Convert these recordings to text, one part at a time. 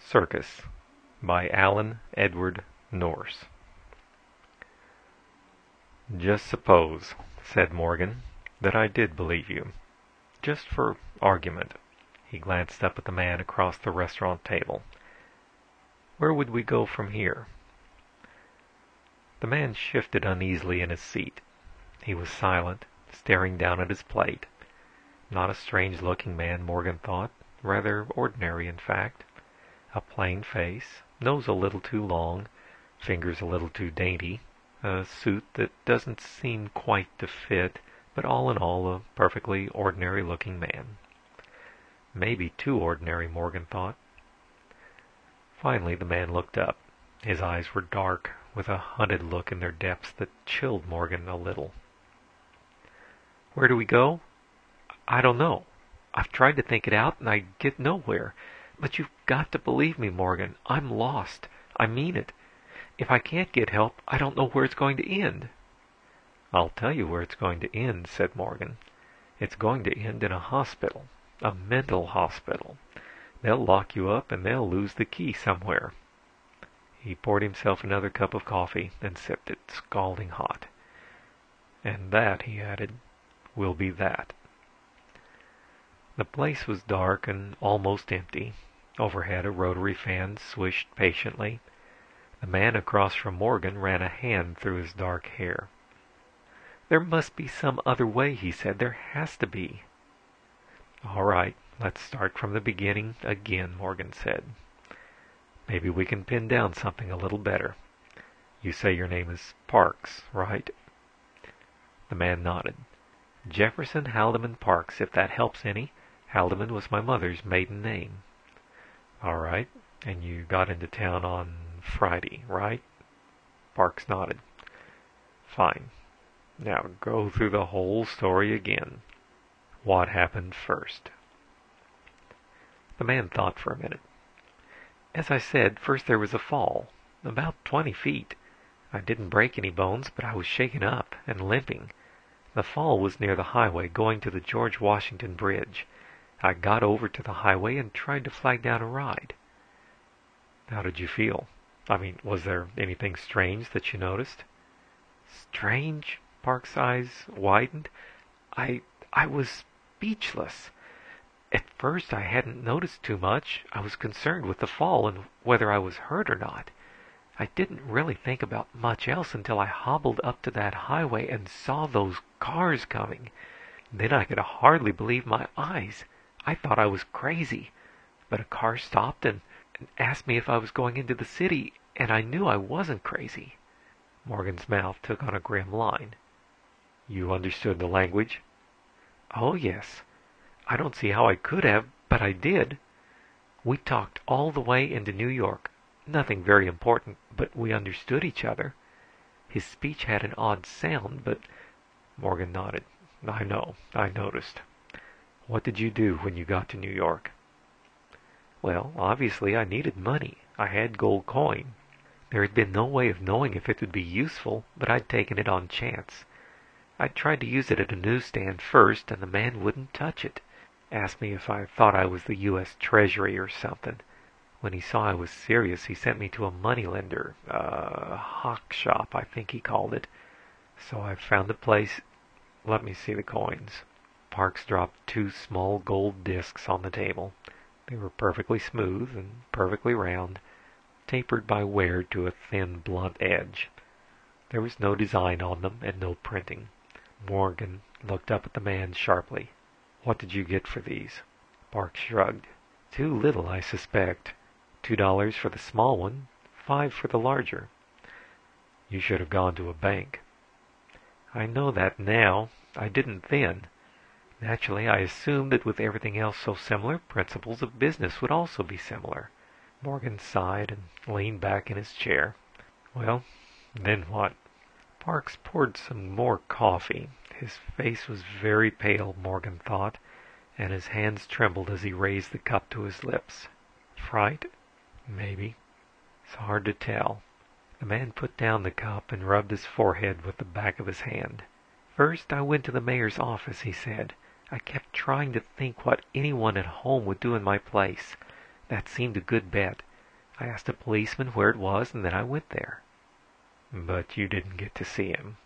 Circus by Alan Edward Norse. "Just suppose," said Morgan, "that I did believe you. Just for argument." He glanced up at the man across the restaurant table. "Where would we go from here?" The man shifted uneasily in his seat. He was silent, staring down at his plate. Not a strange-looking man, Morgan thought. Rather ordinary, in fact. A plain face, nose a little too long, fingers a little too dainty, a suit that doesn't seem quite to fit, but all in all a perfectly ordinary-looking man. Maybe too ordinary, Morgan thought. Finally the man looked up. His eyes were dark, with a hunted look in their depths that chilled Morgan a little. "Where do we go? I don't know. I've tried to think it out and I get nowhere. But you've got to believe me, Morgan. I'm lost. I mean it. If I can't get help, I don't know where it's going to end." "I'll tell you where it's going to end," said Morgan. "It's going to end in a hospital. A mental hospital. They'll lock you up and they'll lose the key somewhere." He poured himself another cup of coffee and sipped it, scalding hot. "And that," he added, "will be that." The place was dark and almost empty. Overhead a rotary fan swished patiently. The man across from Morgan ran a hand through his dark hair. "There must be some other way," he said. "There has to be." "All right, let's start from the beginning again," Morgan said. "Maybe we can pin down something a little better. You say your name is Parks, right?" The man nodded. "Jefferson Haldeman Parks, if that helps any. Haldeman was my mother's maiden name." "All right. And you got into town on Friday, right?" Parks nodded. "Fine. Now go through the whole story again. What happened first?" The man thought for a minute. "As I said, first there was a fall. About 20 feet. I didn't break any bones, but I was shaken up and limping. The fall was near the highway going to the George Washington Bridge. I got over to the highway and tried to flag down a ride." "How did you feel? I mean, was there anything strange that you noticed?" "Strange?" Parks' eyes widened. I was speechless. At first I hadn't noticed too much. I was concerned with the fall and whether I was hurt or not. I didn't really think about much else until I hobbled up to that highway and saw those cars coming. Then I could hardly believe my eyes. I thought I was crazy. But a car stopped and asked me if I was going into the city, and I knew I wasn't crazy." Morgan's mouth took on a grim line. "You understood the language?" "Oh, yes. I don't see how I could have, but I did. We talked all the way into New York. Nothing very important, but we understood each other. His speech had an odd sound, but—" Morgan nodded. "I know. I noticed. What did you do when you got to New York?" "Well, obviously I needed money. I had gold coin. There had been no way of knowing if it would be useful, but I'd taken it on chance. I tried to use it at a newsstand first, and the man wouldn't touch it. Asked me if I thought I was the U.S. Treasury or something. When he saw I was serious, he sent me to a moneylender, a hock shop, I think he called it. So I found the place. Let me see the coins." Parks dropped 2 small gold discs on the table. They were perfectly smooth and perfectly round, tapered by wear to a thin, blunt edge. There was no design on them and no printing. Morgan looked up at the man sharply. "What did you get for these?" Parks shrugged. "Too little, I suspect. $2 for the small one, 5 for the larger." "You should have gone to a bank." "I know that now. I didn't then. Naturally, I assumed that with everything else so similar, principles of business would also be similar." Morgan sighed and leaned back in his chair. "Well, then what?" Parks poured some more coffee. His face was very pale, Morgan thought, and his hands trembled as he raised the cup to his lips. Fright? Maybe. It's hard to tell. The man put down the cup and rubbed his forehead with the back of his hand. "First I went to the mayor's office," he said. "I kept trying to think what anyone at home would do in my place. That seemed a good bet. I asked a policeman where it was, and then I went there." "But you didn't get to see him."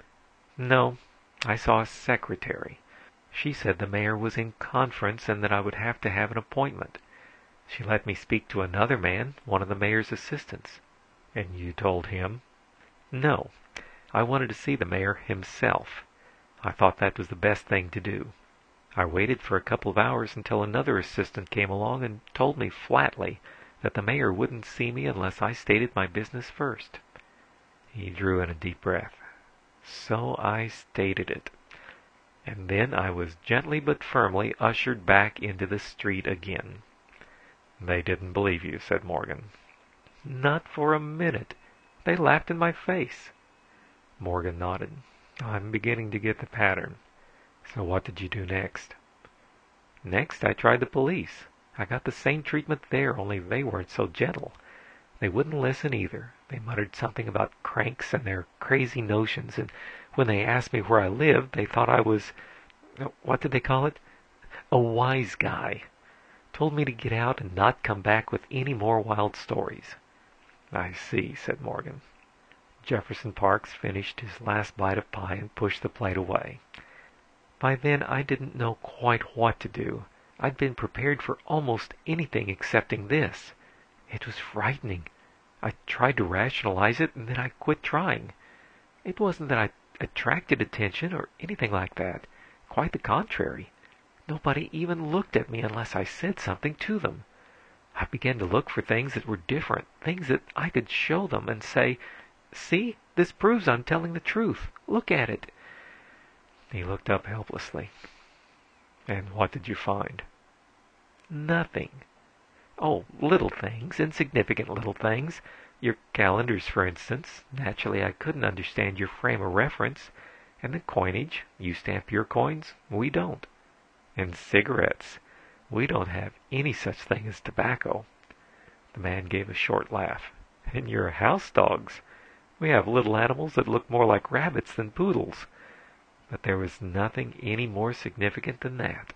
"No. I saw a secretary. She said the mayor was in conference and that I would have to have an appointment. She let me speak to another man, one of the mayor's assistants." "And you told him?" "No. I wanted to see the mayor himself. I thought that was the best thing to do. I waited for a couple of hours until another assistant came along and told me flatly that the mayor wouldn't see me unless I stated my business first." He drew in a deep breath. "So I stated it. And then I was gently but firmly ushered back into the street again." "They didn't believe you," said Morgan. "Not for a minute. They laughed in my face." Morgan nodded. "I'm beginning to get the pattern. So what did you do next?" "Next I tried the police. I got the same treatment there, only they weren't so gentle. They wouldn't listen either. They muttered something about cranks and their crazy notions, and when they asked me where I lived, they thought I was, what did they call it? A wise guy. Told me to get out and not come back with any more wild stories." "I see," said Morgan. Jefferson Parks finished his last bite of pie and pushed the plate away. "By then I didn't know quite what to do. I'd been prepared for almost anything excepting this. It was frightening. I tried to rationalize it, and then I quit trying. It wasn't that I attracted attention or anything like that. Quite the contrary. Nobody even looked at me unless I said something to them. I began to look for things that were different, things that I could show them and say, 'See, this proves I'm telling the truth. Look at it.'" He looked up helplessly. "And what did you find?" "Nothing. Oh, little things, insignificant little things. Your calendars, for instance. Naturally, I couldn't understand your frame of reference. And the coinage. You stamp your coins. We don't. And cigarettes. We don't have any such thing as tobacco." The man gave a short laugh. "And your house dogs. We have little animals that look more like rabbits than poodles." But there was nothing any more significant than that.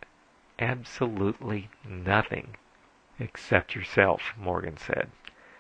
Absolutely nothing. "Except yourself," Morgan said.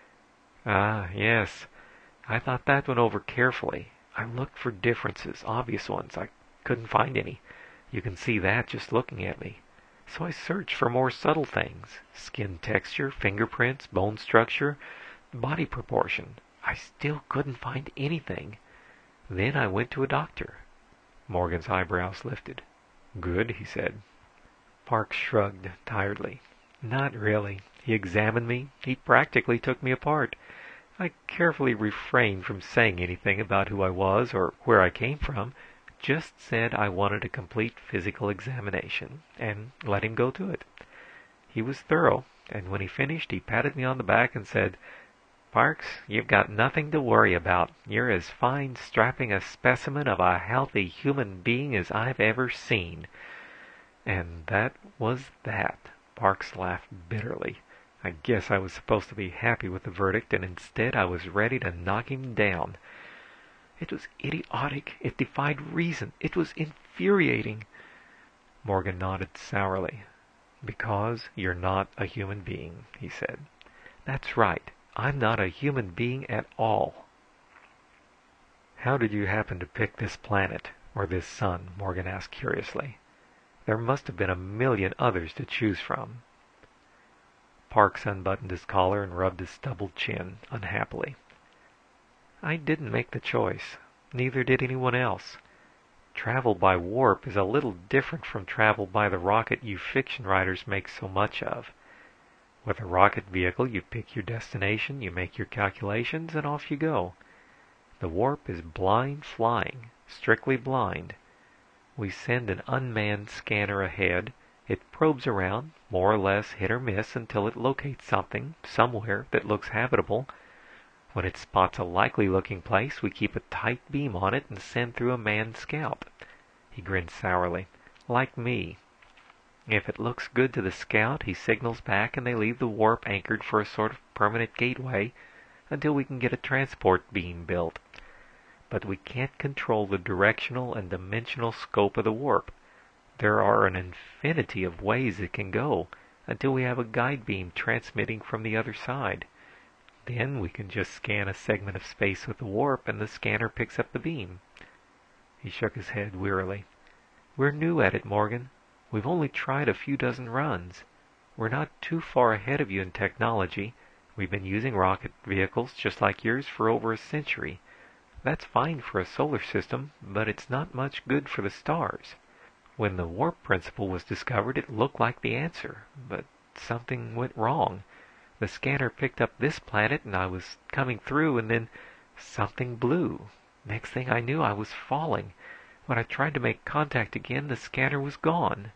"Ah, yes. I thought that one over carefully. I looked for differences, obvious ones. I couldn't find any. You can see that just looking at me. So I searched for more subtle things. Skin texture, fingerprints, bone structure, body proportion. I still couldn't find anything. Then I went to a doctor." Morgan's eyebrows lifted. "Good," he said. Parks shrugged tiredly. "Not really. He examined me. He practically took me apart. I carefully refrained from saying anything about who I was or where I came from. Just said I wanted a complete physical examination and let him go to it. He was thorough, and when he finished, he patted me on the back and said, 'Parks, you've got nothing to worry about. You're as fine strapping a specimen of a healthy human being as I've ever seen.' And that was that." Parks laughed bitterly. "I guess I was supposed to be happy with the verdict, and instead I was ready to knock him down. It was idiotic. It defied reason. It was infuriating." Morgan nodded sourly. "Because you're not a human being," he said. "That's right. I'm not a human being at all." "How did you happen to pick this planet, or this sun?" Morgan asked curiously. "There must have been a million others to choose from." Parks unbuttoned his collar and rubbed his stubbled chin unhappily. "I didn't make the choice. Neither did anyone else. Travel by warp is a little different from travel by the rocket you fiction writers make so much of. With a rocket vehicle, you pick your destination, you make your calculations, and off you go. The warp is blind flying, strictly blind. We send an unmanned scanner ahead. It probes around, more or less hit or miss, until it locates something, somewhere, that looks habitable. When it spots a likely looking place, we keep a tight beam on it and send through a manned scout." He grinned sourly. "Like me. If it looks good to the scout, he signals back and they leave the warp anchored for a sort of permanent gateway until we can get a transport beam built. But we can't control the directional and dimensional scope of the warp. There are an infinity of ways it can go until we have a guide beam transmitting from the other side. Then we can just scan a segment of space with the warp and the scanner picks up the beam." He shook his head wearily. "We're new at it, Morgan. We've only tried a few dozen runs. We're not too far ahead of you in technology. We've been using rocket vehicles just like yours for over a century. That's fine for a solar system, but it's not much good for the stars. When the warp principle was discovered, it looked like the answer, but something went wrong. The scanner picked up this planet and I was coming through and then something blew. Next thing I knew, I was falling. When I tried to make contact again, the scanner was gone."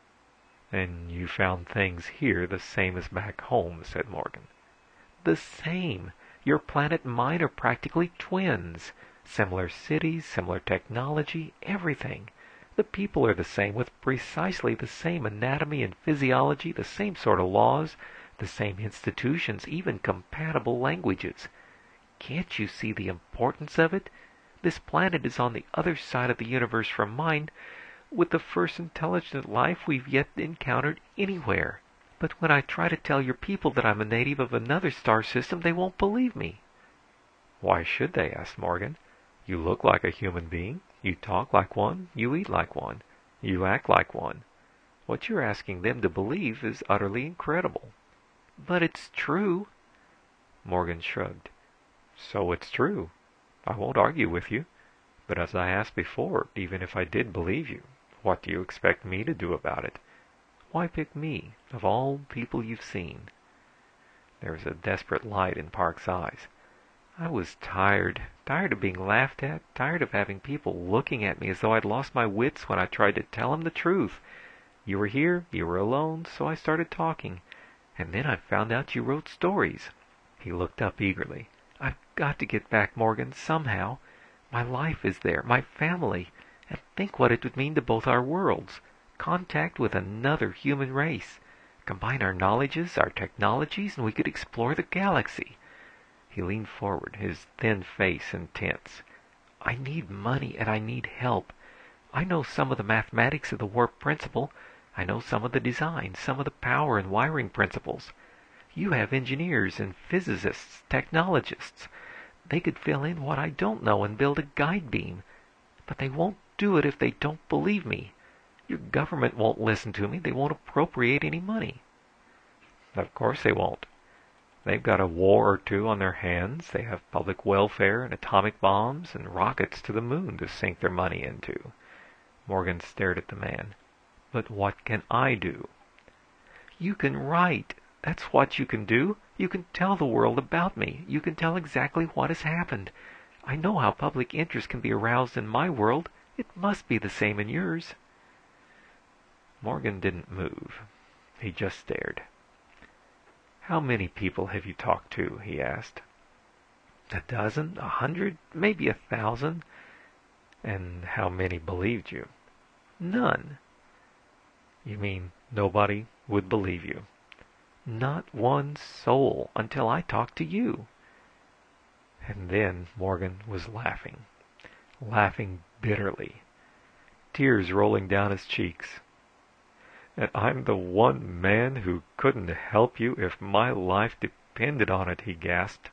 "And you found things here the same as back home," said Morgan. "The same. Your planet and mine are practically twins. Similar cities, similar technology, everything. The people are the same, with precisely the same anatomy and physiology, the same sort of laws, the same institutions, even compatible languages. Can't you see the importance of it? This planet is on the other side of the universe from mine, with the first intelligent life we've yet encountered anywhere. But when I try to tell your people that I'm a native of another star system, they won't believe me." "Why should they?" asked Morgan. "You look like a human being. You talk like one. You eat like one. You act like one. What you're asking them to believe is utterly incredible." "But it's true." Morgan shrugged. "So it's true. I won't argue with you. But as I asked before, even if I did believe you, what do you expect me to do about it? Why pick me, of all people you've seen?" There was a desperate light in Parks' eyes. "I was tired of being laughed at, tired of having people looking at me as though I'd lost my wits when I tried to tell them the truth. You were here, you were alone, so I started talking. And then I found out you wrote stories." He looked up eagerly. "I've got to get back, Morgan, somehow. My life is there, my family. And think what it would mean to both our worlds. Contact with another human race. Combine our knowledges, our technologies, and we could explore the galaxy." He leaned forward, his thin face intense. "I need money and I need help. I know some of the mathematics of the warp principle. I know some of the design, some of the power and wiring principles. You have engineers and physicists, technologists. They could fill in what I don't know and build a guide beam. But they won't do it if they don't believe me. Your government won't listen to me. They won't appropriate any money." "Of course they won't. They've got a war or two on their hands. They have public welfare and atomic bombs and rockets to the moon to sink their money into." Morgan stared at the man. "But what can I do?" "You can write. That's what you can do. You can tell the world about me. You can tell exactly what has happened. I know how public interest can be aroused in my world. It must be the same in yours." Morgan didn't move. He just stared. "How many people have you talked to?" he asked. "A dozen, 100, maybe 1,000. "And how many believed you?" "None." "You mean nobody would believe you?" "Not one soul, until I talked to you." And then Morgan was laughing bitterly, tears rolling down his cheeks. "And I'm the one man who couldn't help you if my life depended on it," he gasped.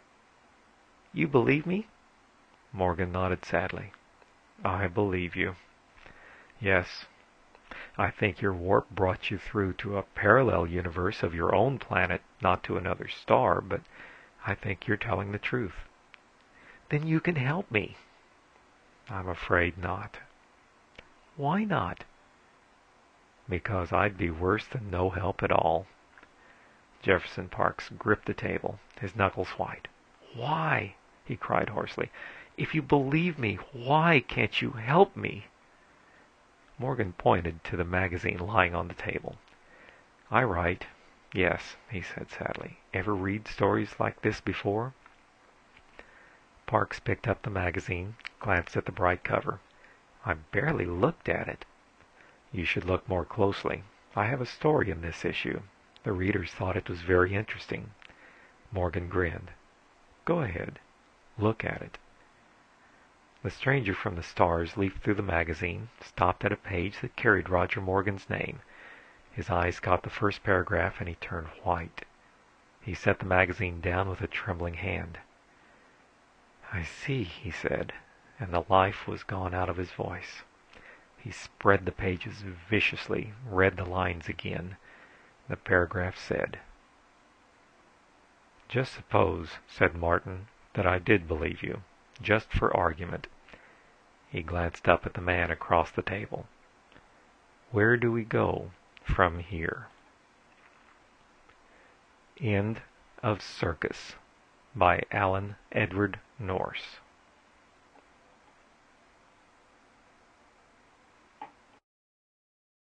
"You believe me?" Morgan nodded sadly. "I believe you. Yes, I think your warp brought you through to a parallel universe of your own planet, not to another star, but I think you're telling the truth." "Then you can help me." "I'm afraid not." "Why not?" "Because I'd be worse than no help at all." Jefferson Parks gripped the table, his knuckles white. "Why?" he cried hoarsely. "If you believe me, why can't you help me?" Morgan pointed to the magazine lying on the table. "I write. Yes," he said sadly. "Ever read stories like this before?" Parks picked up the magazine, glanced at the bright cover. "I barely looked at it." "You should look more closely. I have a story in this issue. The readers thought it was very interesting." Morgan grinned. "Go ahead. Look at it." The stranger from the stars leafed through the magazine, stopped at a page that carried Roger Morgan's name. His eyes caught the first paragraph and he turned white. He set the magazine down with a trembling hand. "I see," he said, and the life was gone out of his voice. He spread the pages viciously, read the lines again. The paragraph said: "Just suppose," said Martin, "that I did believe you, just for argument." He glanced up at the man across the table. "Where do we go from here?" End of Circus by Alan Edward Norse.